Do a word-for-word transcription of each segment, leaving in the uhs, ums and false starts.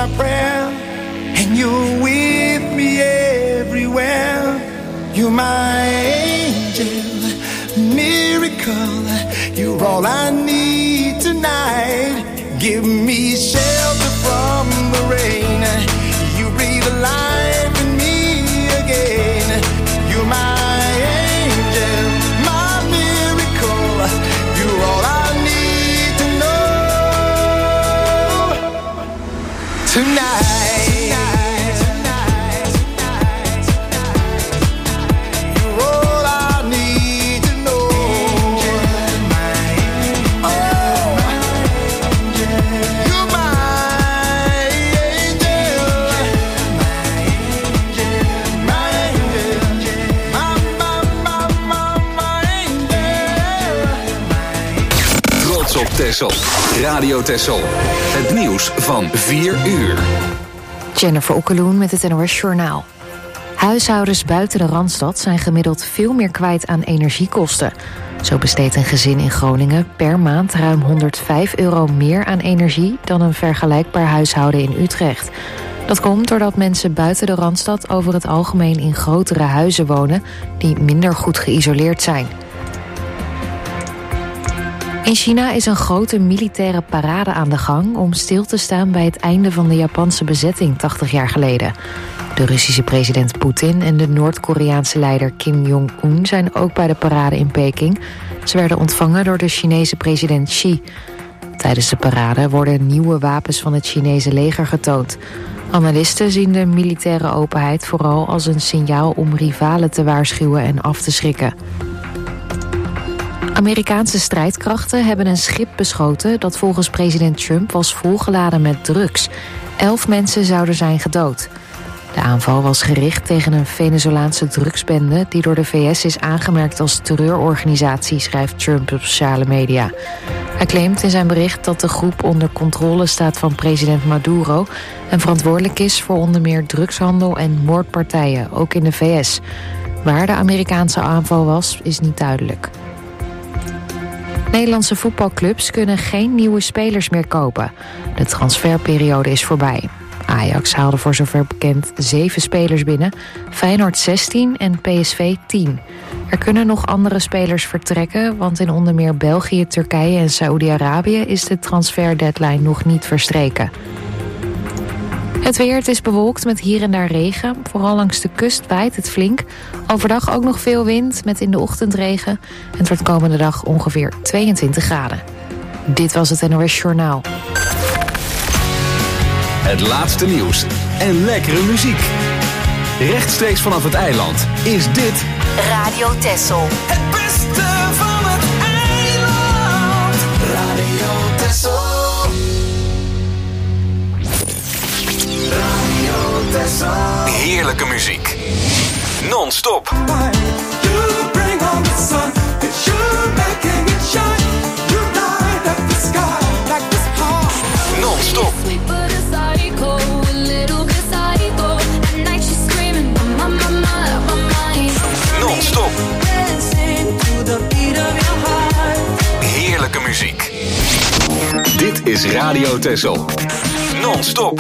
my prayer, and you're with me everywhere. You're my angel, miracle. You're all I need tonight. Give me shelter from the rain. You breathe life in me again. You're my angel, my miracle. You're all I need to know tonight. Texel. Radio Texel. Het nieuws van vier uur. Jennifer Okkeloen met het N O S Journaal. Huishoudens buiten de Randstad zijn gemiddeld veel meer kwijt aan energiekosten. Zo besteedt een gezin in Groningen per maand ruim honderdvijf euro meer aan energie dan een vergelijkbaar huishouden in Utrecht. Dat komt doordat mensen buiten de Randstad over het algemeen in grotere huizen wonen die minder goed geïsoleerd zijn. In China is een grote militaire parade aan de gang om stil te staan bij het einde van de Japanse bezetting tachtig jaar geleden. De Russische president Poetin en de Noord-Koreaanse leider Kim Jong-un zijn ook bij de parade in Peking. Ze werden ontvangen door de Chinese president Xi. Tijdens de parade worden nieuwe wapens van het Chinese leger getoond. Analisten zien de militaire openheid vooral als een signaal om rivalen te waarschuwen en af te schrikken. Amerikaanse strijdkrachten hebben een schip beschoten dat volgens president Trump was volgeladen met drugs. Elf mensen zouden zijn gedood. De aanval was gericht tegen een Venezolaanse drugsbende die door de V S is aangemerkt als terreurorganisatie, schrijft Trump op sociale media. Hij claimt in zijn bericht dat de groep onder controle staat van president Maduro en verantwoordelijk is voor onder meer drugshandel en moordpartijen, ook in de V S. Waar de Amerikaanse aanval was, is niet duidelijk. Nederlandse voetbalclubs kunnen geen nieuwe spelers meer kopen. De transferperiode is voorbij. Ajax haalde voor zover bekend zeven spelers binnen, Feyenoord zestien en P S V tien. Er kunnen nog andere spelers vertrekken, want in onder meer België, Turkije en Saoedi-Arabië is de transferdeadline nog niet verstreken. Het weer, het is bewolkt met hier en daar regen. Vooral langs de kust waait het flink. Overdag ook nog veel wind met in de ochtend regen. En het wordt komende dag ongeveer tweeëntwintig graden. Dit was het N O S Journaal. Het laatste nieuws en lekkere muziek. Rechtstreeks vanaf het eiland is dit Radio Texel. Het beste van het eiland. Radio Texel. Radio Texel. Heerlijke muziek. Non-stop. You bring on the sun. It's you making it shine. You light up the sky like this heart. Non-stop. Non-stop. Heerlijke muziek. Dit is Radio Texel. Non-stop.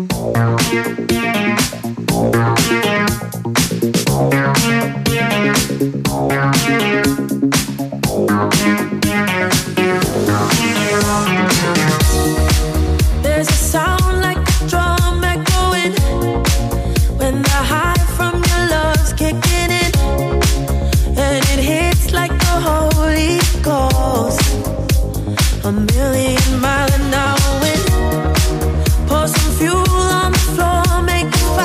There's a sound like a drum echoing when the high from your love's kicking in, and it hits like the Holy Ghost. A million mile an hour wind. Pour some fuel on the floor, make a fire.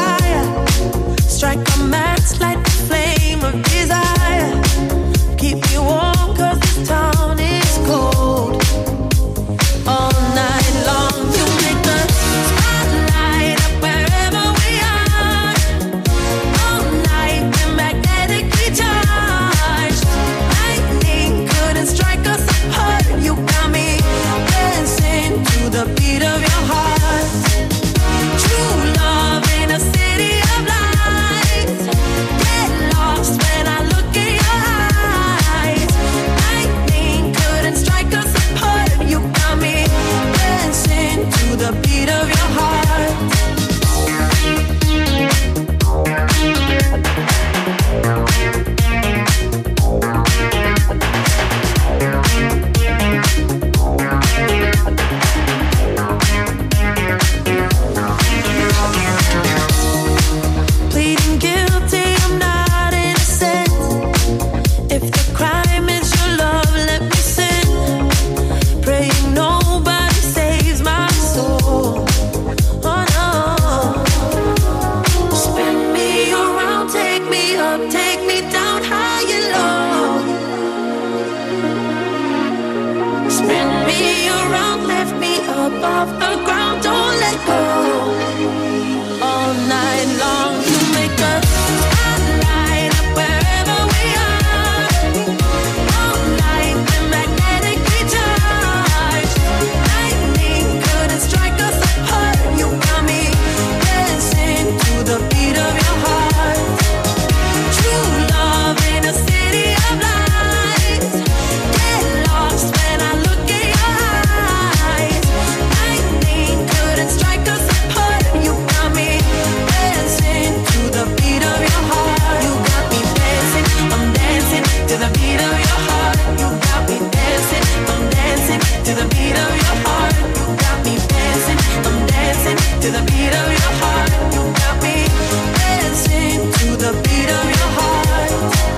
the beat of your heart. You got me dancing to the beat of your heart.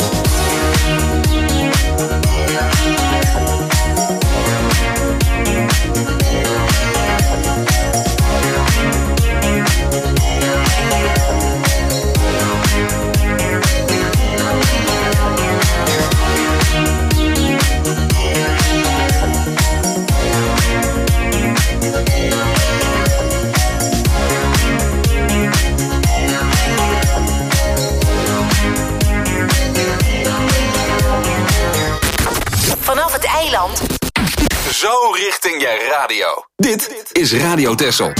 Vanaf het eiland. Zo richting je radio. Dit is Radio Texel.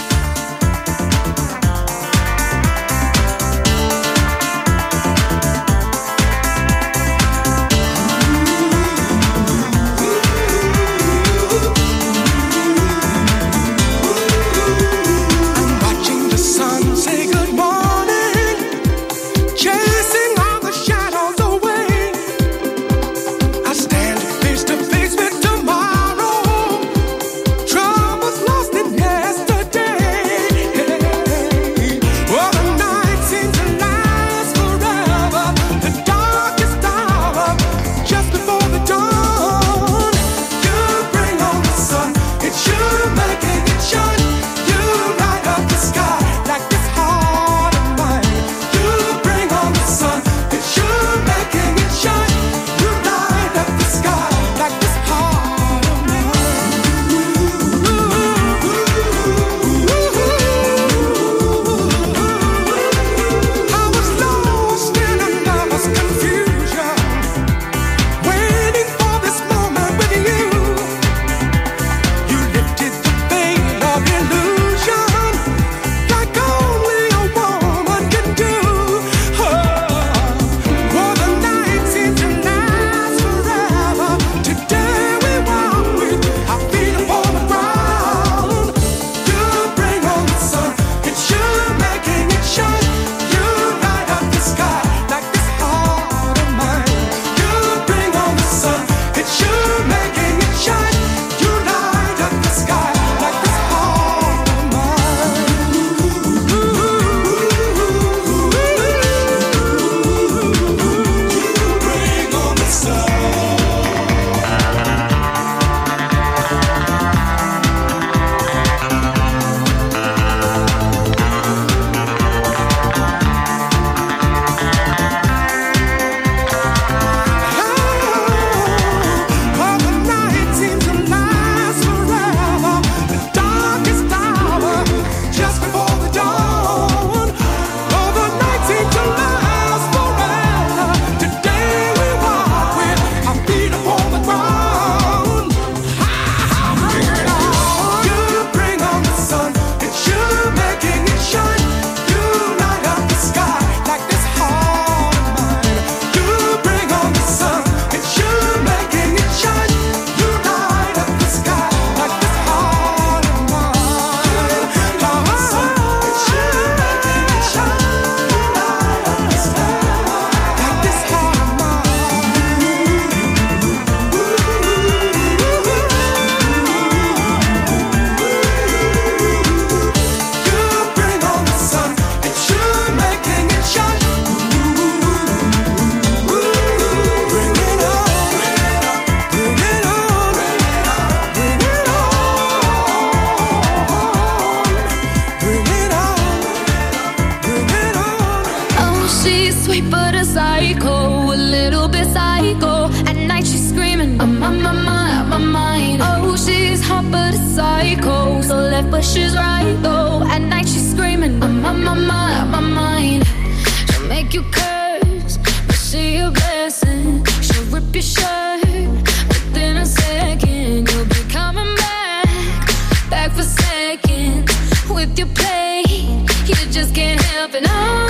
She's right though. At night she's screaming, I'm on my mind, my mind. She'll make you curse, but she a blessing. She'll rip your shirt within a second. You'll be coming back, back for seconds. With your play, you just can't help it. No,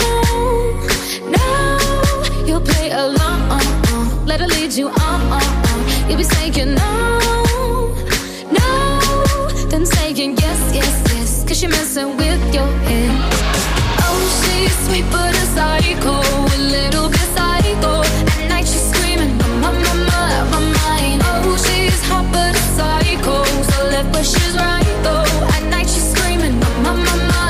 no, you'll play along. Let her lead you on. You'll be saying no, no, then saying yes, yes, yes, cause you're messing with your head. Oh, she's sweet but a psycho, a little bit psycho. At night she's screaming, I'm on my mind, my mind. Oh, she's but a psycho, so left but she's right though. At night she's screaming, I'm on my mind.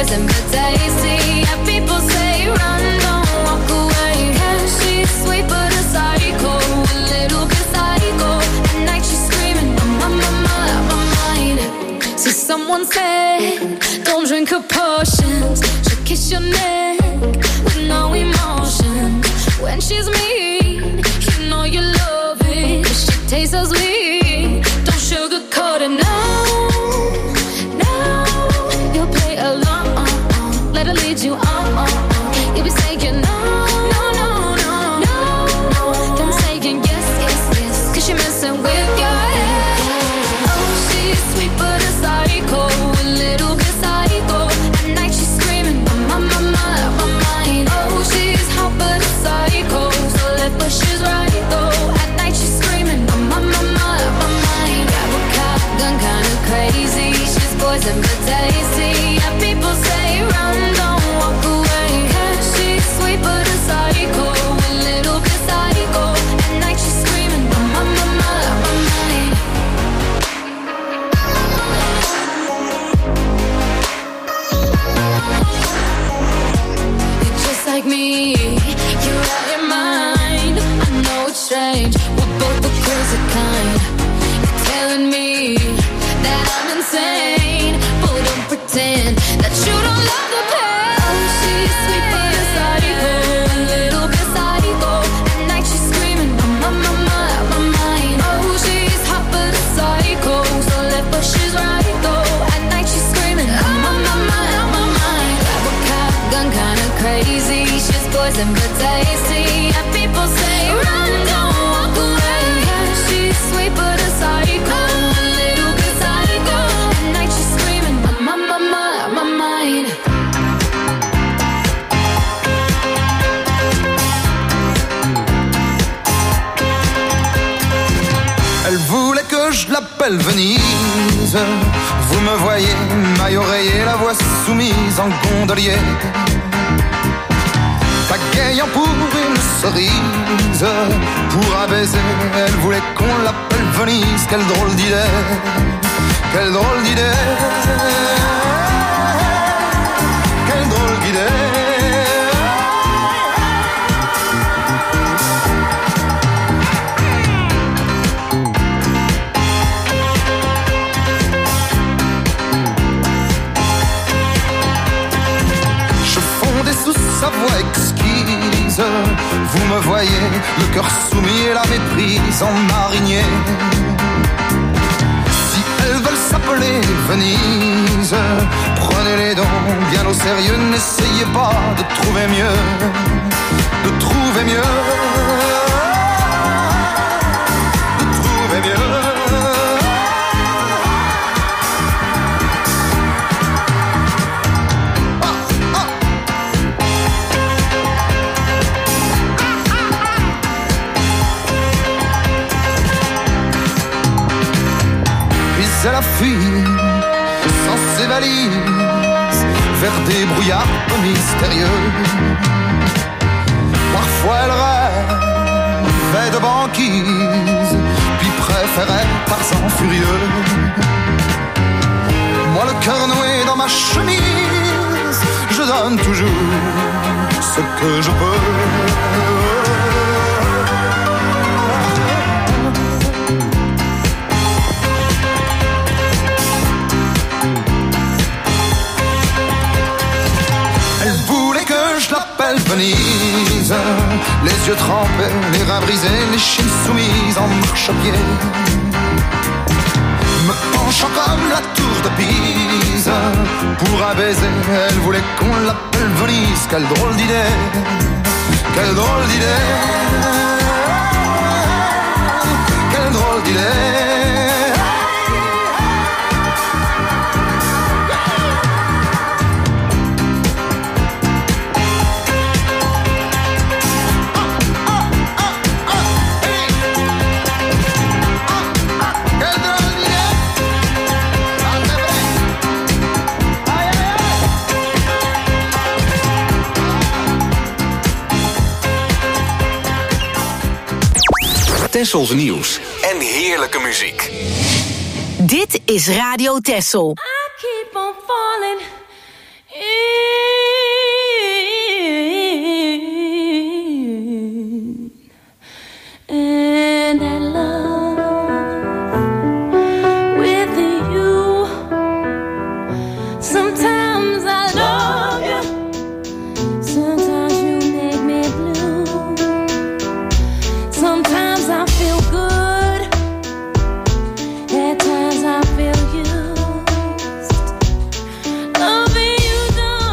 poison but tasty. Yeah, people say run, don't walk away. Yeah, she's sweet but a psycho, a little bit psycho. At night she's screaming, I'm on my mind, my mind. So someone said, don't drink her potions. She'll kiss your neck with no emotion. When she's mean, you know you love it. 'Cause she tastes so sweet. Don't sugarcoat it, no, no. You'll play along, let her lead you on. You'll be saying no, no, no, no, no, no. Then saying yes, yes, yes. 'Cause she's messing with your head. Oh, she's sweet but a psycho, a little bit psycho. At night she's screaming, I'm on my mind, my mind. Oh, she's hot but a psycho, so left but she's right though. At night she's screaming, I'm on my mind, my mind. Grab a cop, gun kinda crazy. She's poison but tasty. Yeah, people say run, don't walk away. Yeah, she's sweet but a psycho, a little bit psycho. At night she's screaming, I'm on my mind, my mind. You're just like me, you're out your mind. I know it's strange, we're both the crazy kind. You're telling me that I'm insane, but don't pretend that you don't love the pain. Oh, she's sweet but a psycho, a little bit psycho. At night she's screaming, I'm on my mind, my mind. Oh, she's hot but a psycho, so left but she's right though. At night she's screaming, I'm on my mind, my mind. Grab a cop, gun kinda crazy. She's poison but tasty. Yeah, people say run, don't walk away. Yeah, she's sweet but a psycho, a little bit psycho. At night she's screaming, I'm on my mind, my mind. Elle voulait que je l'appelle Venise. Vous me voyez, maille oreiller, la voix soumise en gondolier. Pagayant pour une cerise, pour un baiser, elle voulait qu'on l'appelle Venise. Quelle drôle d'idée, quelle drôle d'idée, quelle drôle d'idée. Sa voix exquise, vous me voyez, le cœur soumis et la méprise en marinier. Si elles veulent s'appeler Venise, prenez-les donc bien au sérieux, n'essayez pas de trouver mieux, de trouver mieux, de trouver mieux. Elle a fui sans ses valises vers des brouillards peu mystérieux. Parfois elle rêvait de banquise, puis préférait Tarzan furieux. Moi le cœur noué dans ma chemise, je donne toujours ce que je peux. Venise, les yeux trempés, les reins brisés, les chines soumises en marche à pied. Me penchant comme la tour de Pise, pour un baiser, elle voulait qu'on l'appelle Venise. Quelle drôle d'idée, quelle drôle d'idée, quelle drôle d'idée. Tessels nieuws en heerlijke muziek. Dit is Radio Tessel. I keep on falling And I love with you. Sometimes I love you, sometimes you make me blue. Sometimes I feel good, at times I feel used. Loving you don't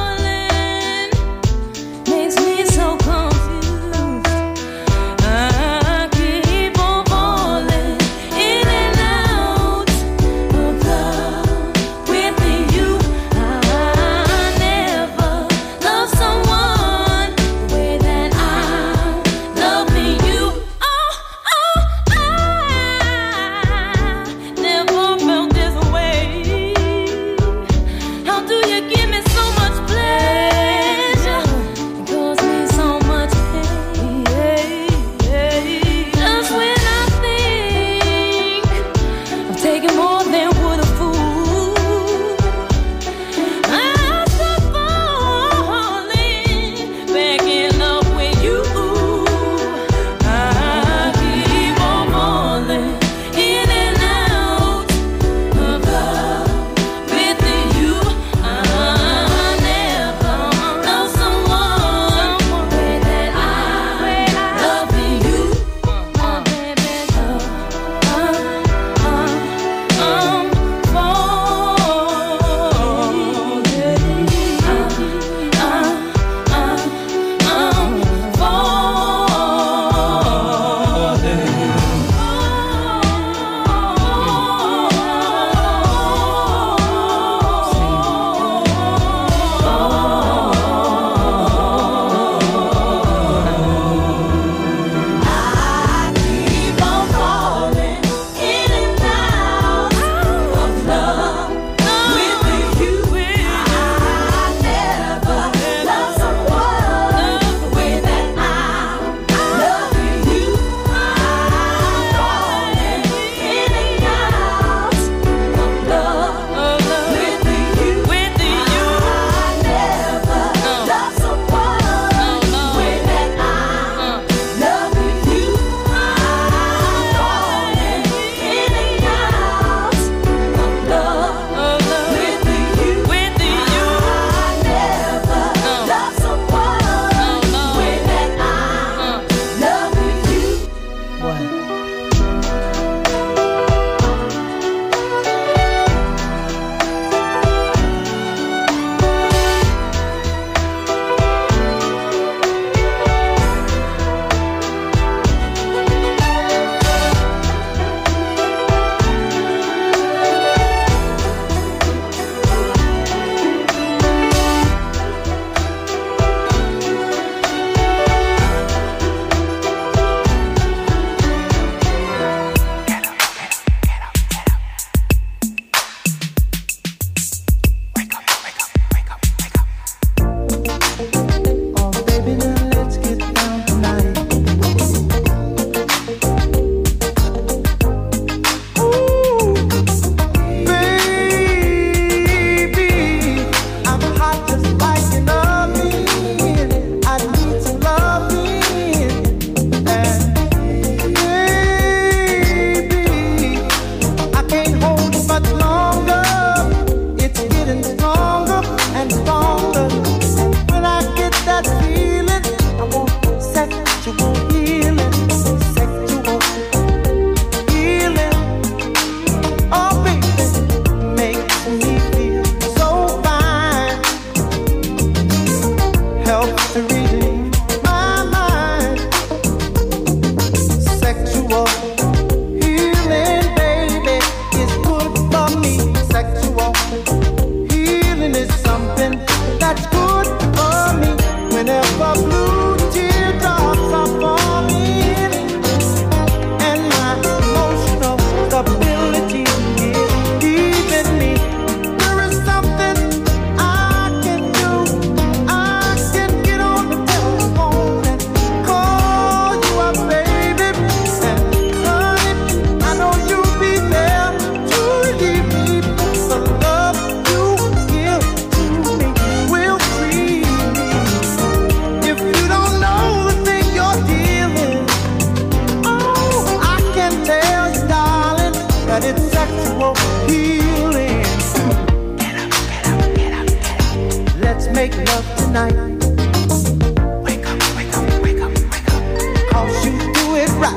make love tonight. Wake up, wake up, wake up, wake up. 'Cause you do it right.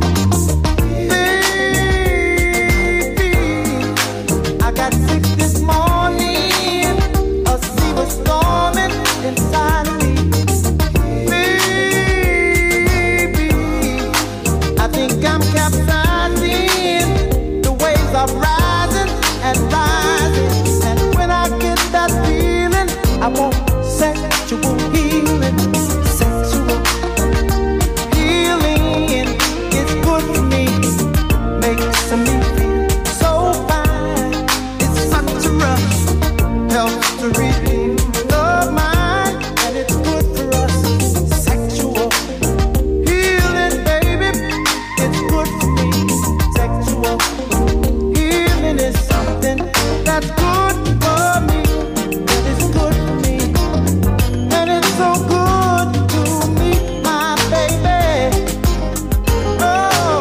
Baby, I got sick this morning. A sea was storming inside of me. Baby, I think I'm capsizing. The waves are rising and rising. And when I get that feeling, I want sexual healing. Sexual healing is good for me. Makes me feel so fine. It's such a rush. Helps to redeem the mind. And it's good for us. Sexual healing, baby. It's good for me. Sexual healing is something that's good for me. And it's good for me. And it's so good to me, my baby. Oh,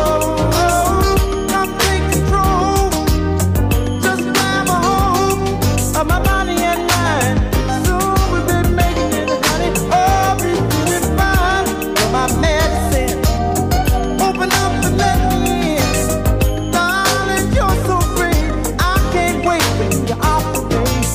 come take control. Just grab a hold of my body and mind. Soon we'll be making it, honey. Oh, we doing fine. You're my medicine. Open up and let me in. Darling, you're so great. I can't wait for you to operate.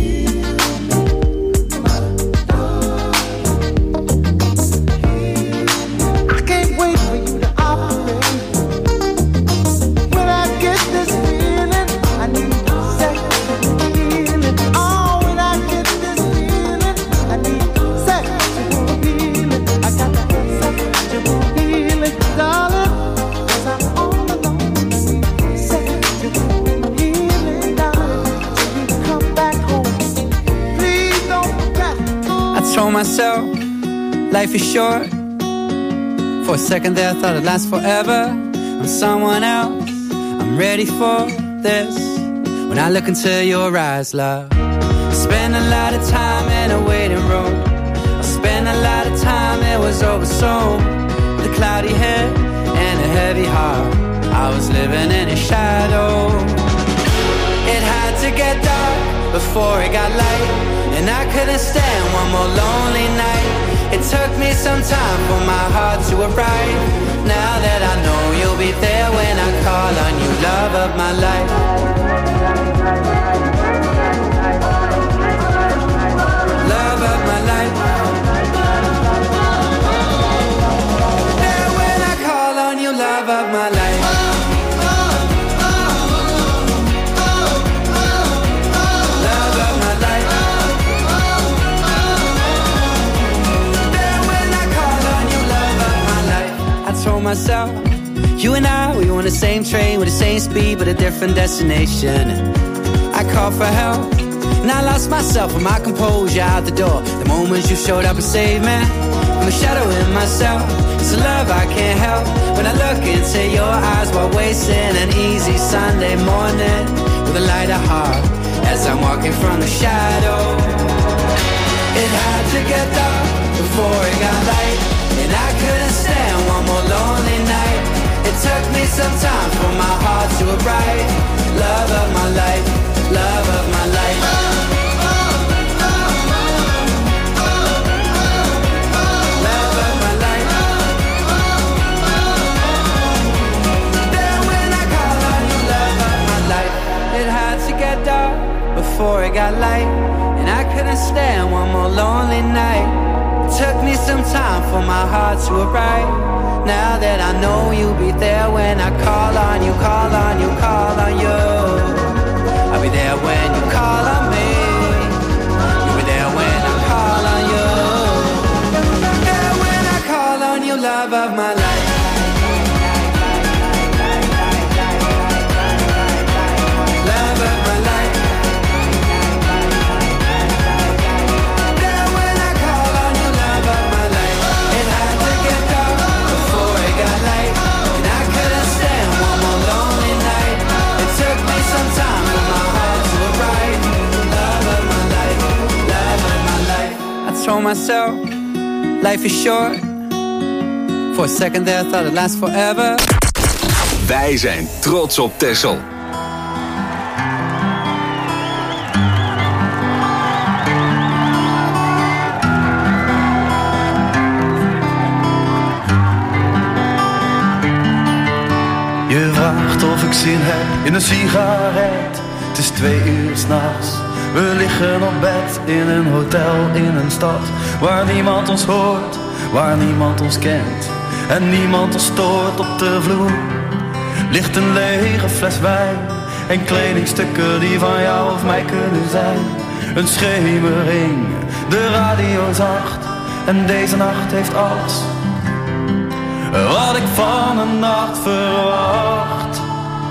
I can't wait for you to operate. When I get this feeling, I need sexual healing. Oh, when I get this feeling, I need sexual healing. I got to get sexual healing, darling. 'Cause I'm all alone. I need sexual healing, darling. Till you come back home. Please don't forget. I told myself, life is short. For a second there, I thought it'd last forever. I'm someone else, I'm ready for this. When I look into your eyes, love, I spend a lot of time in a waiting room. I spent a lot of time, it was over soon. With a cloudy head and a heavy heart, I was living in a shadow. It had to get dark before it got light, and I couldn't stand one more lonely night. It took me some time for my heart to arrive. Now that I know you'll be there when I call on you, love of my life. Love of my life. There when I call on you, love of my life. Love of my life. There when I call on you, love of my life. I told myself, you and I, we on the same train with the same speed but a different destination. I called for help and I lost myself and my composure out the door. The moment you showed up and saved me from the shadow in myself. It's a love I can't help when I look into your eyes while wasting an easy Sunday morning with a lighter heart as I'm walking from the shadow. It had to get dark before it got light, and I couldn't stand one more lonely night. It took me some time for my heart to arrive. Love of my life, love of my life. Love of my life. Then when I call on you, love of my life. It had to get dark before it got light, and I couldn't stand one more lonely night. It took me some time for my heart to arrive. Now that I know you'll be there when I call on you, call on you, call on you. I'll be there when you call on me. You'll be there when I call on you. There when I call on you, love of my life. Love of my life. There when I call on you, love of my life. It had to get dark before it got light, and I couldn't stand one more lonely night. It took me some time for my heart to arrive. Love of my life, love of my life. I told myself, life is short. For a second there, I thought it'd last forever. Wij zijn trots op Texel. ik zin heb in een sigaret. Het is twee uur 's nachts. We liggen op bed in een hotel in een stad waar niemand ons hoort, waar niemand ons kent en niemand ons stoort. Op de vloer ligt een lege fles wijn en kledingstukken die van jou of mij kunnen zijn. Een schemering, de radio zacht en deze nacht heeft alles wat ik van een nacht verwacht.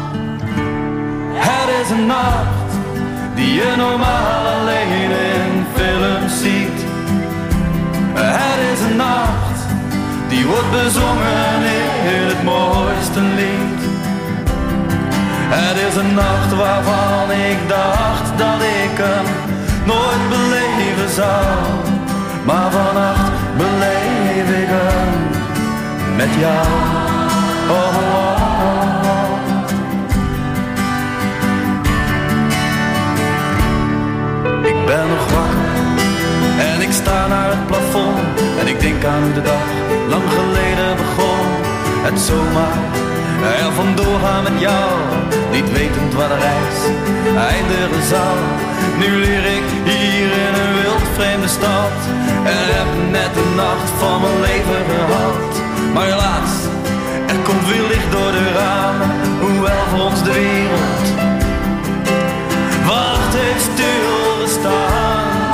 Het is een nacht die je normaal alleen in films ziet. Het is een nacht die wordt bezongen in het mooiste lied. Het is een nacht waarvan ik dacht dat ik hem nooit beleven zou, maar vannacht beleef ik hem met jou. Oh, oh, oh. Ik ben nog wakker en ik sta naar het plafond en ik denk aan hoe de dag lang geleden begon. Het zomaar er vandoor gaan met jou, niet wetend waar de reis eindigen zou. Nu leer ik hier in een wild vreemde stad en heb net de nacht van mijn leven gehad. Maar helaas, er komt weer licht door de ramen, hoewel voor ons de wereld wacht heeft stilgestaan.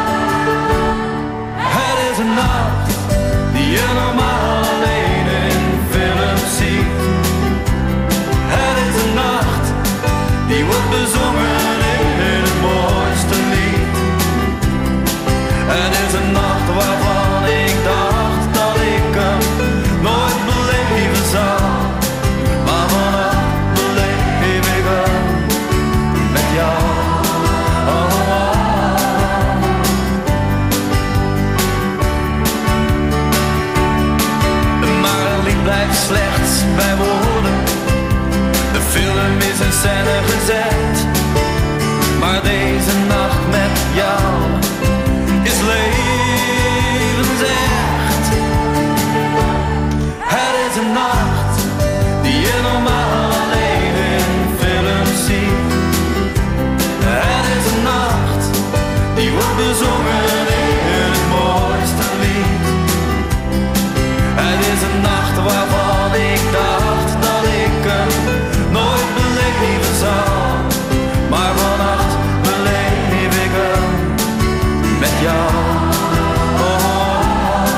Het is een nacht die je normaal alleen in films ziet. Het is een nacht die wordt bezongen in het mooiste lied. Het is een nacht waarvan ik dacht dat ik hem nooit beleven zou, maar vannacht beleef ik hem met jou. Oh, oh, oh. Maar het lied blijft slechts bij woorden. De film is in scène gezet, maar deze nacht met jou is levensecht. Het is een nacht die je normaal alleen in films ziet. Het is een nacht die wordt bezongen in het mooiste lied. Het is een nacht waarvan ik dacht dat ik hem nooit beleven zou, maar vannacht beleef ik hem met jou. Oh, oh, oh.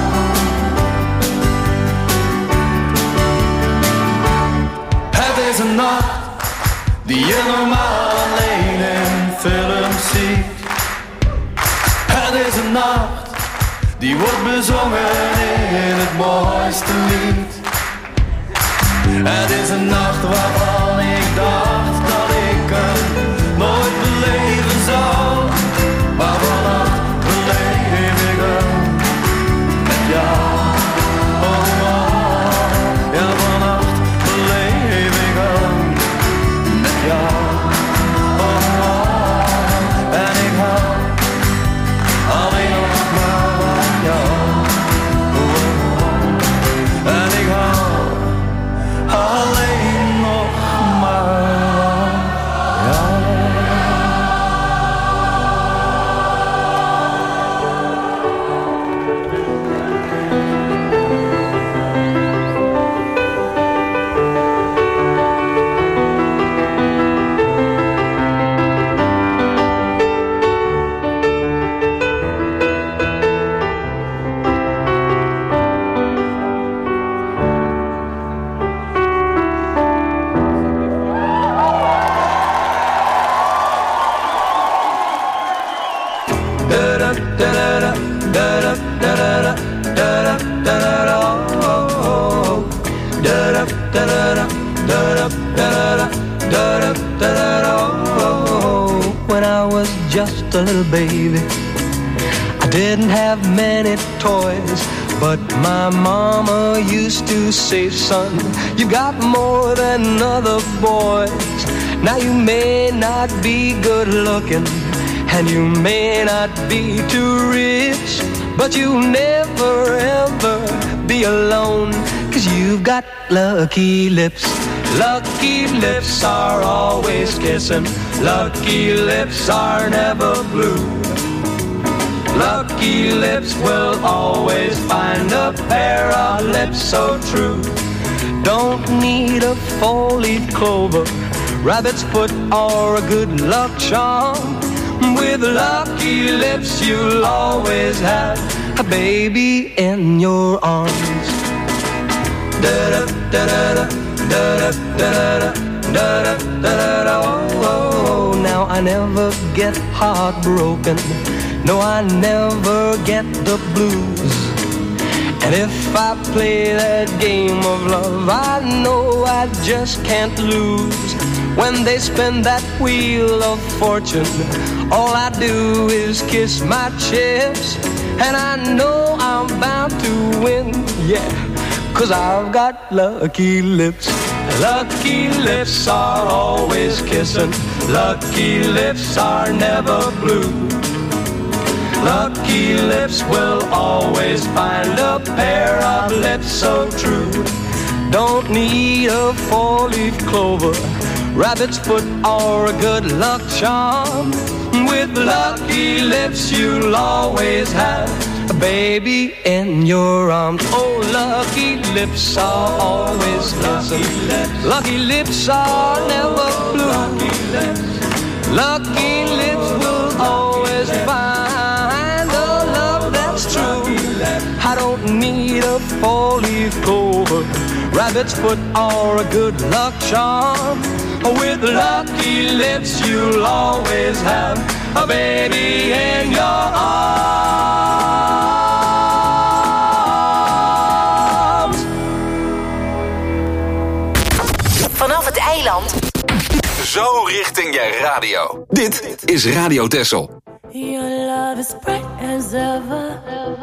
Het is een nacht die je normaal alleen in films ziet. Het is een nacht die wordt bezongen in het mooiste lied. Het is een nacht waarvan ik dacht dat ik hem nooit beleven zou, maar vannacht beleef ik hem met jou. Oh, oh, oh. Ja, vannacht beleef ik hem met jou. Oh, oh, oh. En ik hou alleen nog maar van jou. Oh, oh, oh. En ik hou alleen nog maar jou. When I was just a little baby, I didn't have many toys, but my mama used to say, son, you got more than other boys. Now you may not be good looking, and you may not be too rich, but you'll never ever be alone, 'cause you've got lucky lips. Lucky lips are always kissing. Lucky lips are never blue. Lucky lips will always find a pair of lips so true. Don't need a four-leaf clover, rabbit's foot, or a good luck charm. With lucky lips you'll always have a baby in your arms. Da da da da da da da da da. Oh, now I never get heartbroken. No, I never get the blues. And if I play that game of love, I know I just can't lose. When they spin that wheel of fortune, all I do is kiss my chips. And I know I'm bound to win, yeah, 'cause I've got lucky lips. Lucky lips are always kissing. Lucky lips are never blue. Lucky lips will always find a pair of lips so true. Don't need a four-leaf clover, rabbit's foot, or a good luck charm. With lucky lips you'll always have a baby in your arms. Oh, lucky lips are always kissing. Lucky lips are never blue. Lucky lips, lucky lips will always find a love that's true. I don't need a four-leaf clover, rabbit's foot, or a good luck charm. With lucky lips you'll always have a baby in your arms. Vanaf het eiland. Zo richting je radio. Dit is Radio Texel. Your love is bright as ever.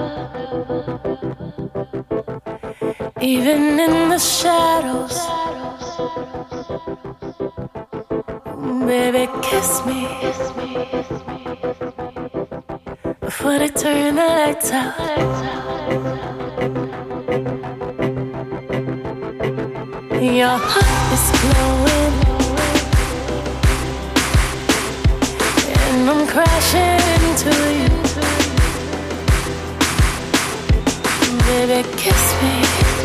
Even in the shadows. Baby, kiss me before they turn the lights out. Your heart is glowing, and I'm crashing into you. Baby, kiss me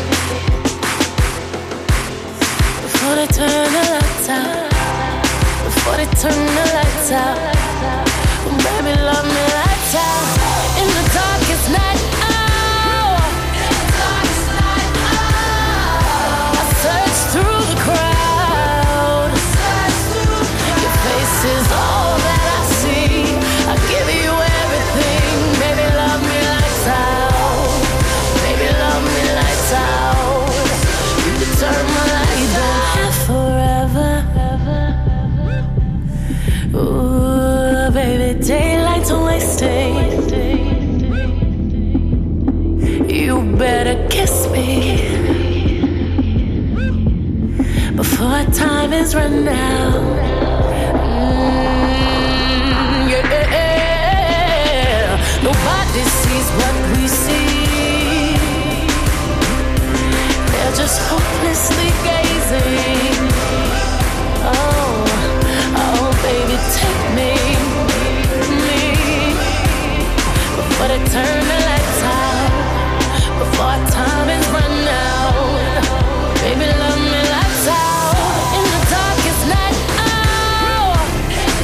before they turn the lights out. Before they turn the lights out, baby, love me lights out. In the darkest night, oh, in the darkest night, oh, I search through the crowd. Your face is all that I see. I give you everything, baby, love me lights out. Baby, love me lights out. You can turn my lights out forever. Ooh, baby, daylight's wasting. You better kiss me before time is run out. Mm, yeah, nobody sees what we see. They're just hopelessly gazing. Oh, oh, baby, take me, me, before they turn the lights out, before time is run out. Baby, love me lights out. In the darkest night, oh, in the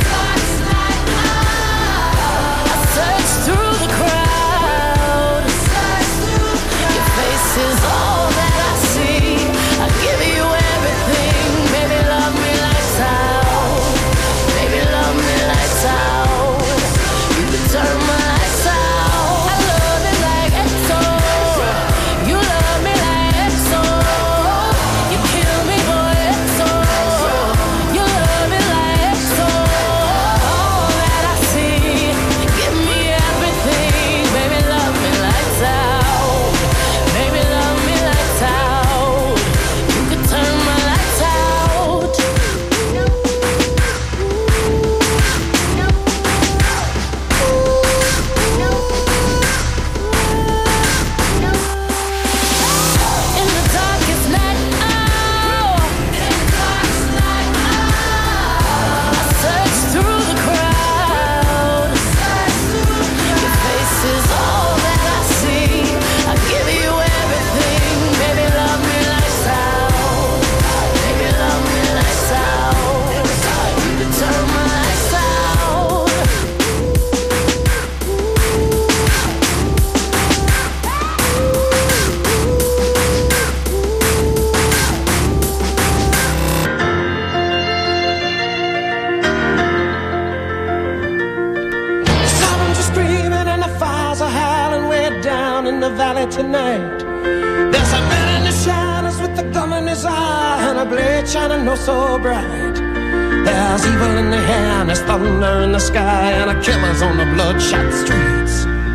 are howling way down in the valley tonight. There's a man in the shadows with a gun in his eye and a blade shining oh so bright. There's evil in the air and there's thunder in the sky and a killer's on the bloodshot streets.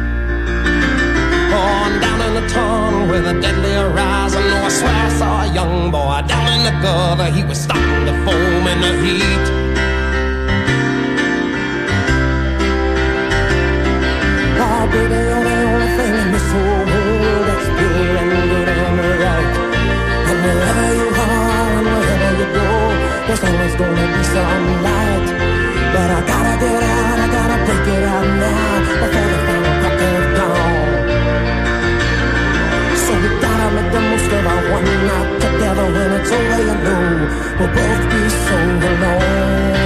Oh, and down in the tunnel with a deadly horizon, oh, I swear I saw a young boy down in the gutter. He was starting to foam in the heat. Oh, baby, you're the only thing in this whole world that's pure and good and right. And wherever you are and wherever you go, there's always gonna be some light. But I gotta get out, I gotta break it out now before the final crack of dawn. So we gotta make the most of our one night together. When it's over, you know we'll both be so alone.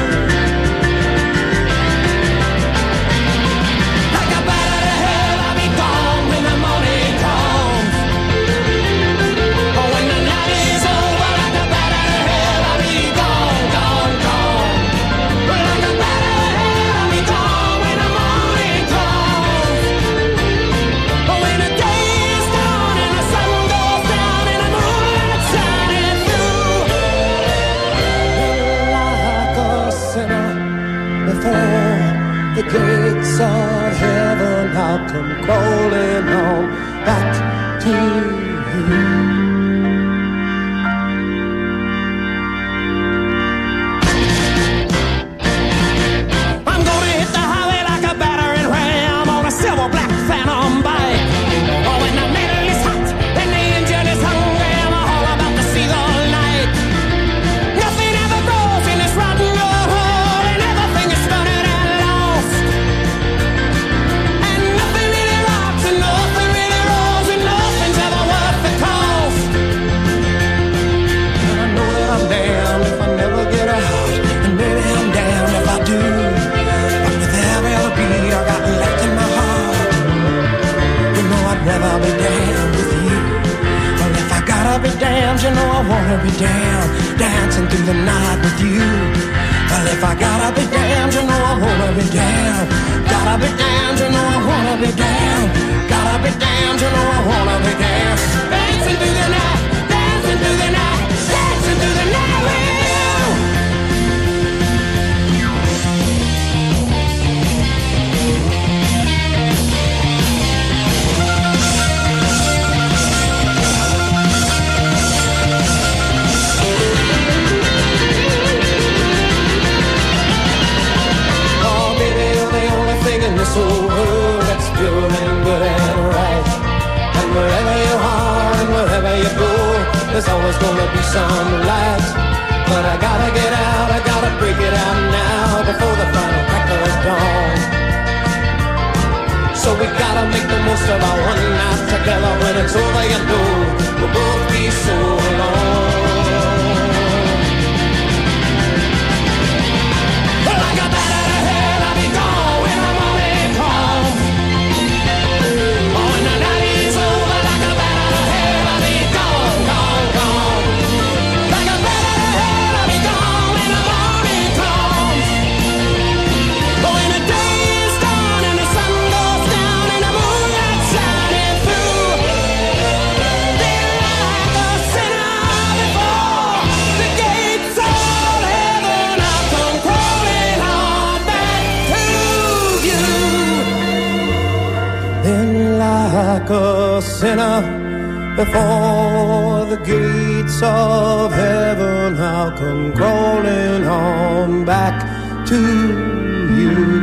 The gates of heaven, I'll come crawling on back to you. I'm gonna hit the highway like a battering ram on a silver black phantom bike. Oh, when the metal is hot and the engine is hungry, I'm all about to see the light. Nothing ever grows in this rotten old hole, and everything is stunning. I'll be damned with you. Well, if I gotta be damned, you know I wanna be damned, dancing through the night with you. Well, if I gotta be damned, you know I wanna be damned. Gotta be damned, you know I wanna be damned. Gotta be damned, you know I wanna be damned. Dancing through the night, dancing through the night, dancing through the night with you. In this whole world that's pure and good and right. And wherever you are and wherever you go, there's always gonna be some light. But I gotta get out, I gotta break it out now before the final crack of dawn. So we gotta make the most of our one night together. When it's over, you know we'll both be so alone. Well, I got that out of hell, I'll be gone when I'm like a sinner before the gates of heaven, I'll come crawling on back to you.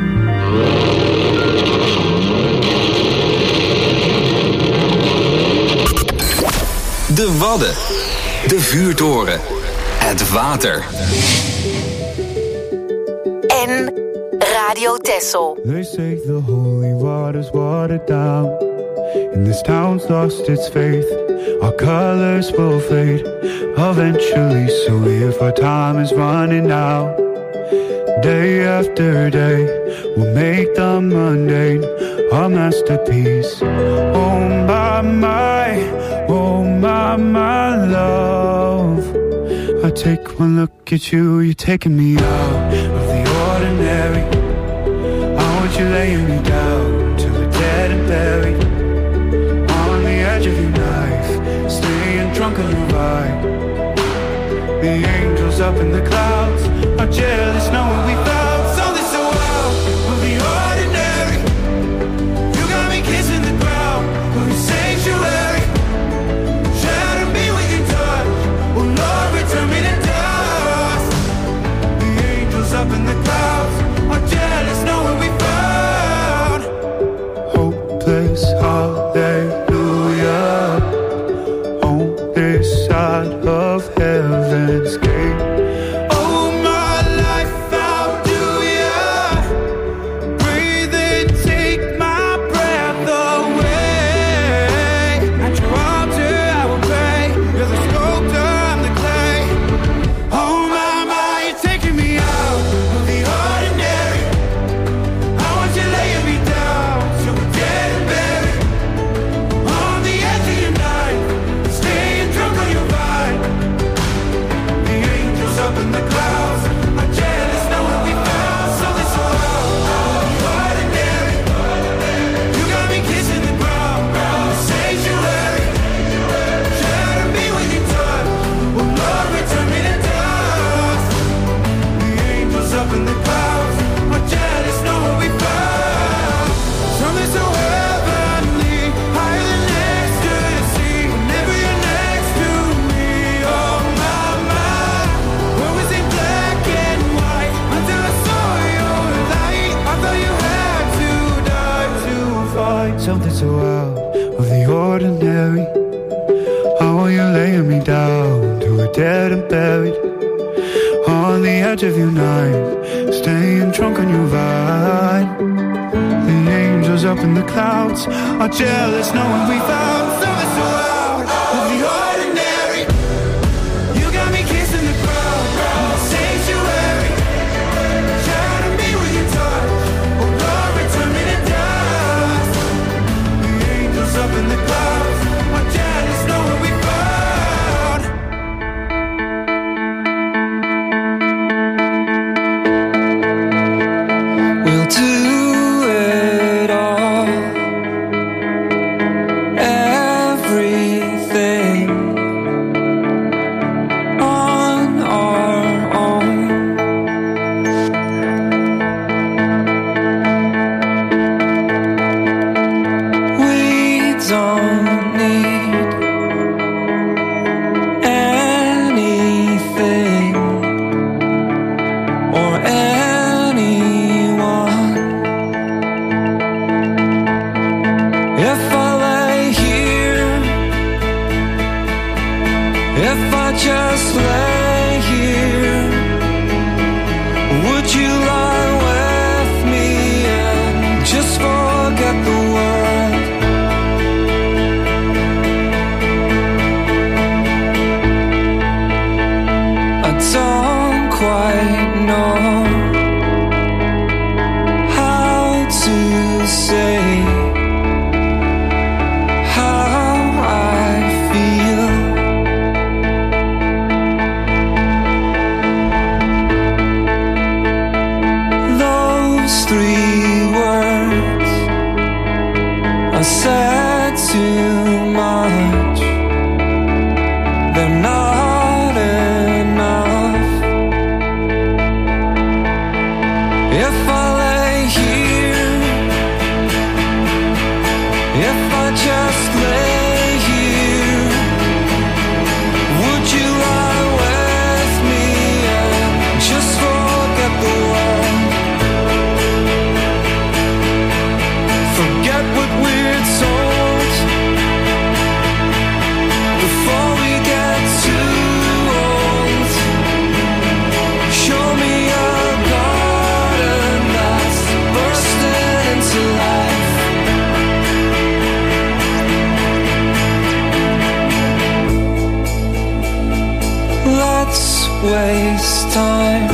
De Wadden, de vuurtoren, het water. En Radio Texel. They say the holy water's watered down, and this town's lost its faith. Our colors will fade eventually, so if our time is running out, day after day, we'll make the mundane our masterpiece. Oh my, my, oh my, my love, I take one look at you, you're taking me out of the ordinary. I want you laying me down till the are jealous knowing we found hopeless hallelujah on this side of heaven's gate. Oh, my life, how do ya breathe and take my breath away? At your altar I will pray. You're the sculptor, I'm the clay. Oh my, my, you're taking me out of the ordinary. I want you laying me down so we're dead and buried. On the edge of your night, staying drunk on your vine. The angels up in the clouds are jealous knowing we found something so ordinary. You got me kissing the ground, sanctuary. Shatter me with your touch, oh Lord, return me to dust. The angels up in the clouds are jealous knowing we found something so heavenly, higher than ecstasy. Whenever you're next to me, oh my, my, what was in black and white until I saw your light? I thought you had to die to fight Something so out of the ordinary. How are you laying me down to a dead and buried? On the edge of your night, staying drunk on your vine. The angels up in the clouds are jealous knowing we found something so out of the ordinary. You got me kissing the ground, sanctuary. Shatter me with your touch, oh Lord, return me to dust. The angels up in the clouds are jealous knowing we found We'll do it all, everything on our own. We don't need anything or anyone. If I lay here, if I just lay here, would you lie with me and just forget the world? I don't quite know how to say how I feel. Those three words are said too much. They're not enough. If I lay here, if I just lay here, would you lie with me and just forget the world? Forget what we're told before we get too old. Show me a garden that's bursting into life. Let's waste time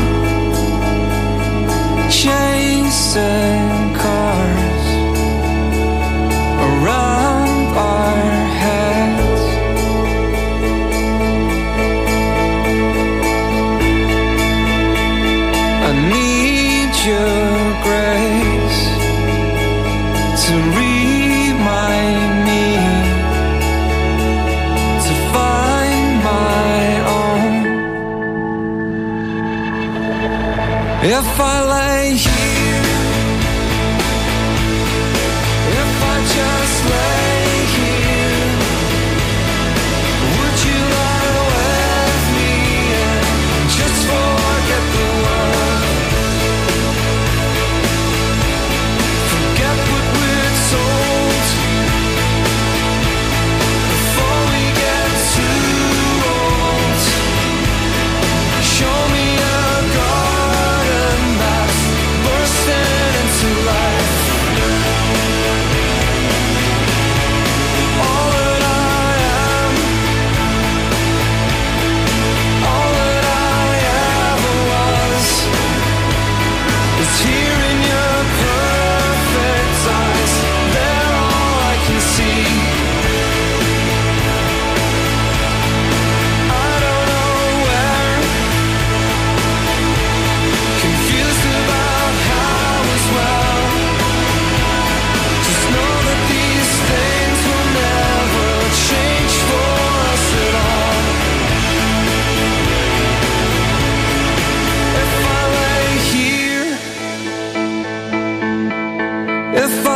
chasing cars around our heads. I need your grace to remind me to find my own. If I lay here, if I just lay here, would you lie with me and just forget the world?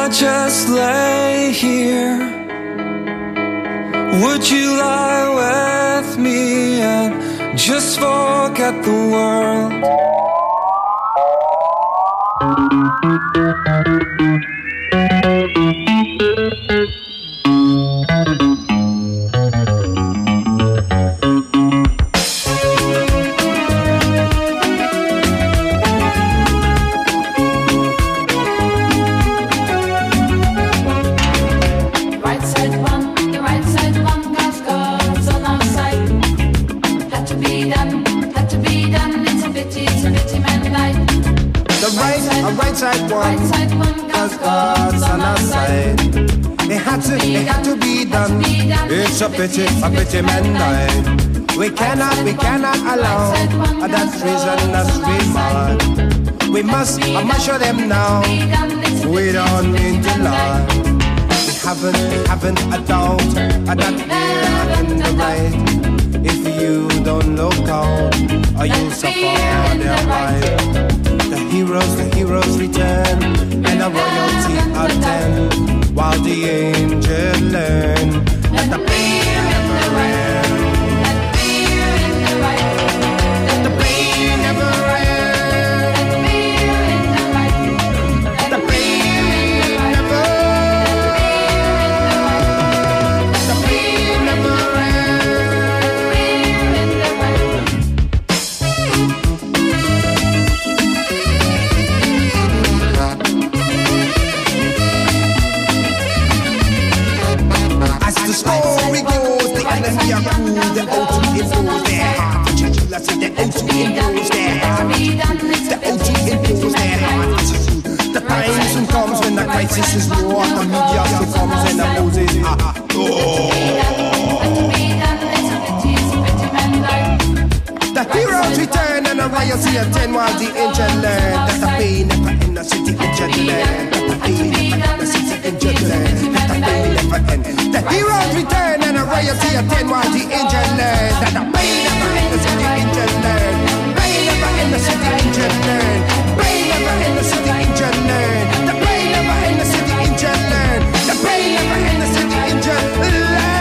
I just lay here? Would you lie with me and just forget the world? It's a pity, a pity man died. We cannot, we cannot allow that treason, that remark. We must, I must show them now. We don't mean to lie. We haven't, we haven't a doubt that we're in the right. If you don't look out, or you suffer their right. The heroes, the heroes return, and the royalty attend, while the angels learn. Let the pain never end. Let fear in the right. Let the pain never end. Let fear in the right. Let the pain never end. Let the pain never end. As the story goes, the enemy are cool, they're out to impose their heart. I said they're out to impose their heart. They're out to impose their heart. The time soon comes when the crisis is war. The media succumbs and the Moses are. Oh. The heroes return and the riots here attend while the angel learn that the pain never end. The city angel learn that the pain never end. The city angel learn that the pain never end. The heroes return and the riots here attend while the angel learn that the pain never end. The city angel learn. Pain never end. The city angel learn. Pain never end. The city angel learn. The pain never end. The city angel learn. The pain never end. The city angel learn.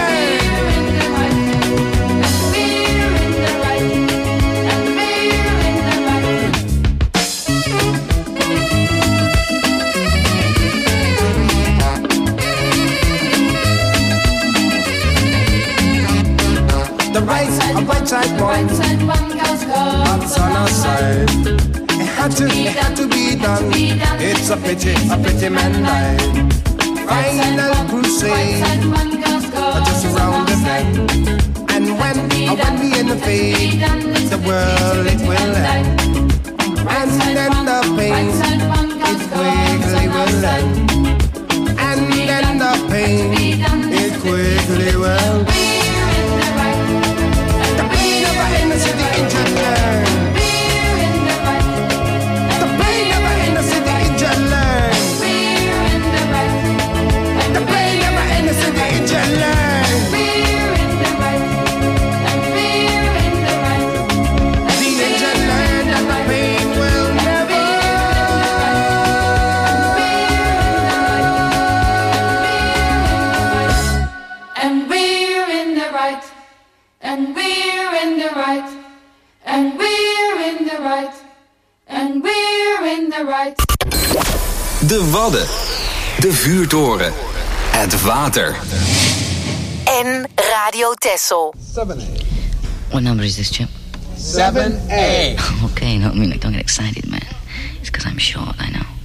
The right, a right side one, that's on our side. It had to, it had to be done. It's a pity, a pity man died. Final crusade, just around the bend. And when, when we in the fade, the world it will end. And then the pain, it quickly will end. And then the pain, it quickly will end. The city angel learn. The pain never end. The city angel learn. The pain never end. The city angel learn. The angel learn that the pain will never. And we're in the right. And we're in the right. And we're in the right. And we're in the right. De Wadden. De Vuurtoren. Het water. En Radio Texel. seven A. What number is this, Chip? seven A. Okay, no, I mean, like, don't get excited, man. It's because I'm short, I know.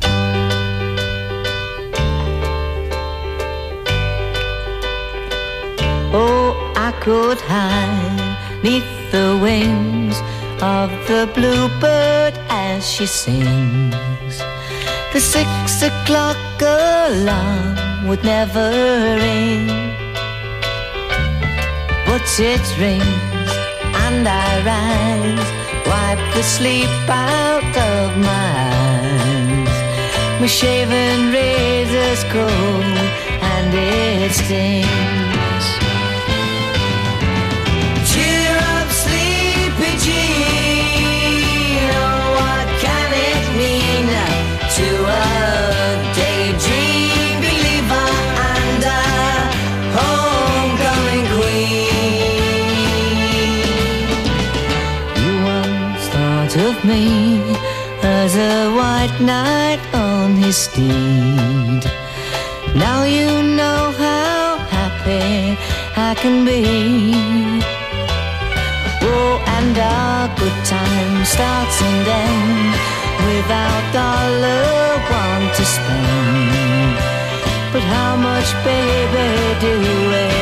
Oh, I could hide neath the wings of the bluebird as she sings. The six o'clock alarm would never ring, but it rings and I rise, wipe the sleep out of my eyes. My shaven razor's cold and it stings. Cheer up, sleepy Jean, oh, what can it mean to a daydream the white knight on his steed. Now you know how happy I can be. Oh, and our good time starts and ends without dollar one to spend. But how much, baby, do we